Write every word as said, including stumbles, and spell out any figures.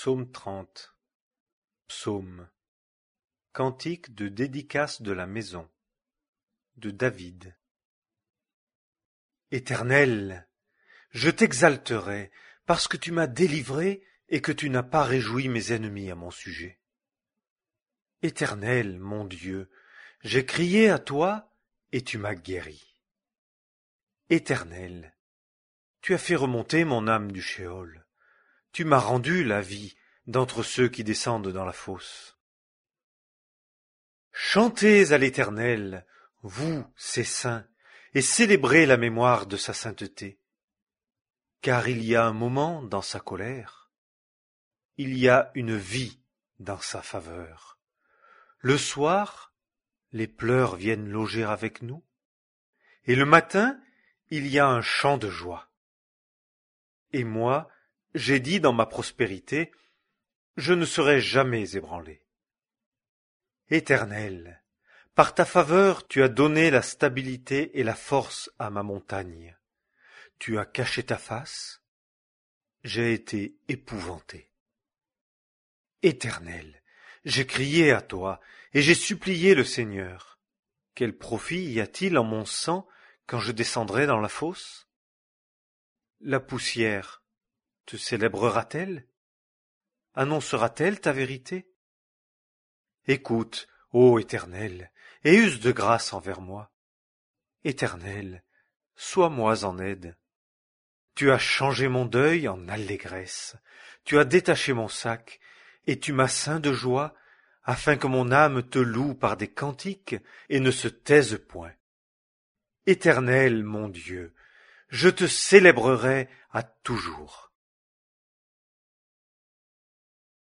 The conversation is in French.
Psaume trente. Psaume. Cantique de dédicace de la maison. De David. Éternel, je t'exalterai, parce que tu m'as délivré et que tu n'as pas réjoui mes ennemis à mon sujet. Éternel, mon Dieu, j'ai crié à toi et tu m'as guéri. Éternel, tu as fait remonter mon âme du Sheol. Tu m'as rendu la vie d'entre ceux qui descendent dans la fosse. Chantez à l'Éternel, vous, ses saints, et célébrez la mémoire de sa sainteté. Car il y a un moment dans sa colère, il y a une vie dans sa faveur. Le soir, les pleurs viennent loger avec nous, et le matin, il y a un chant de joie. Et moi, j'ai dit dans ma prospérité, je ne serai jamais ébranlé. Éternel, par ta faveur tu as donné la stabilité et la force à ma montagne. Tu as caché ta face, j'ai été épouvanté. Éternel, j'ai crié à toi et j'ai supplié le Seigneur. Quel profit y a-t-il en mon sang quand je descendrai dans la fosse? La poussière te célébrera-t-elle? Annoncera-t-elle ta vérité? Écoute, ô Éternel, et use de grâce envers moi. Éternel, sois-moi en aide. Tu as changé mon deuil en allégresse, tu as détaché mon sac, et tu m'as ceint de joie, afin que mon âme te loue par des cantiques et ne se taise point. Éternel, mon Dieu, je te célébrerai à toujours.